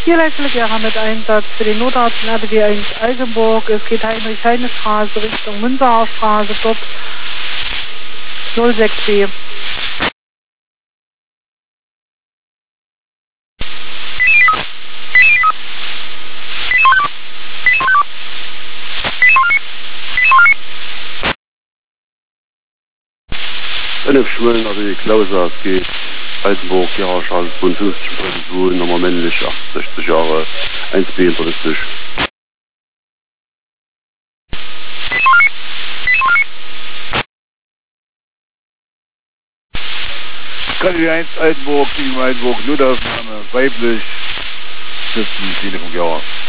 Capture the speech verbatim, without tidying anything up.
Hier Leitstelle Gera mit Einsatz für den Notarzt in R T W eins Altenburg. Es geht Heinrich-Heine-Straße Richtung Münzerer Straße, dort null sechs B. N F Schwellen, also die Klauser, es geht Altenburg, Gera, Straße zweiundfünfzig, Position, Nummer männlich, achtundsechzig Jahre, eins B hinterlistig. K W eins Altenburg, Team Altenburg, Notaufnahme, weiblich, siebzehn, Telefon Gera.